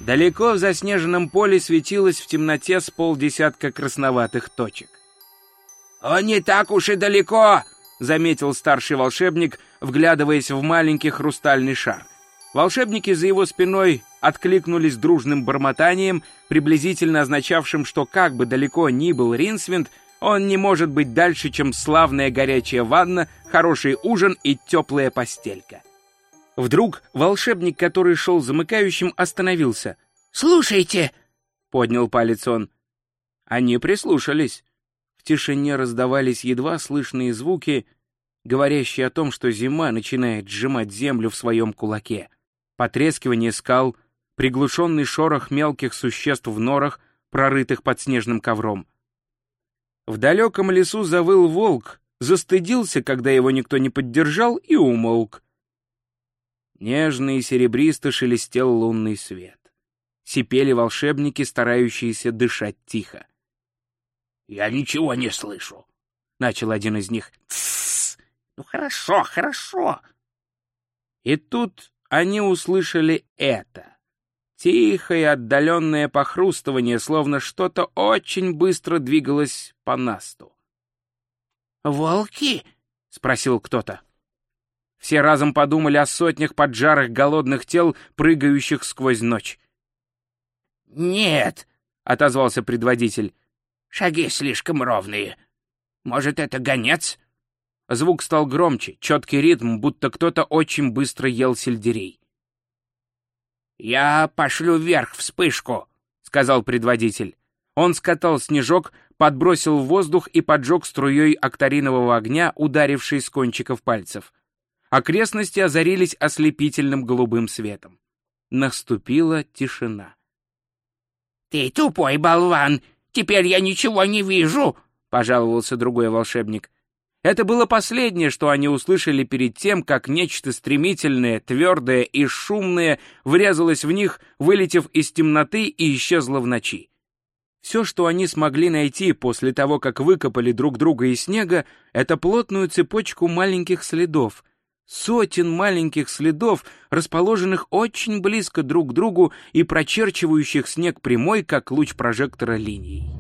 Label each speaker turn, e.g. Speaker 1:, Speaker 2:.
Speaker 1: Далеко в заснеженном поле светилось в темноте с полдесятка красноватых точек. «Он не так уж и далеко!» — заметил старший волшебник, вглядываясь в маленький хрустальный шар. Волшебники за его спиной откликнулись дружным бормотанием, приблизительно означавшим, что как бы далеко ни был Ринсвинд, он не может быть дальше, чем славная горячая ванна, хороший ужин и теплая постелька. Вдруг волшебник, который шел замыкающим, остановился. «Слушайте!» — поднял палец он. Они прислушались. В тишине раздавались едва слышные звуки, говорящие о том, что зима начинает сжимать землю в своем кулаке. Потрескивание скал, приглушенный шорох мелких существ в норах, прорытых под снежным ковром. В далеком лесу завыл волк, застыдился, когда его никто не поддержал, и умолк. Нежно и серебристо шелестел лунный свет. Сипели волшебники, старающиеся дышать тихо. «Я ничего не слышу», — начал один из них. «Тссс! Ну хорошо, хорошо!» И тут они услышали это. Тихое отдаленное похрустывание, словно что-то очень быстро двигалось по насту. «Волки?» — спросил кто-то. Все разом подумали о сотнях поджарых голодных тел, прыгающих сквозь ночь. «Нет», — отозвался предводитель, — «шаги слишком ровные. Может, это гонец?» Звук стал громче, четкий ритм, будто кто-то очень быстро ел сельдерей. «Я пошлю вверх вспышку», — сказал предводитель. Он скатал снежок, подбросил в воздух и поджег струей акторинового огня, ударивший с кончиков пальцев. Окрестности озарились ослепительным голубым светом. Наступила тишина. «Ты тупой болван! Теперь я ничего не вижу!» — пожаловался другой волшебник. Это было последнее, что они услышали перед тем, как нечто стремительное, твердое и шумное врезалось в них, вылетев из темноты и исчезло в ночи. Все, что они смогли найти после того, как выкопали друг друга из снега, это плотную цепочку маленьких следов. Сотен маленьких следов, расположенных очень близко друг к другу и прочерчивающих снег прямой, как луч прожектора, линией.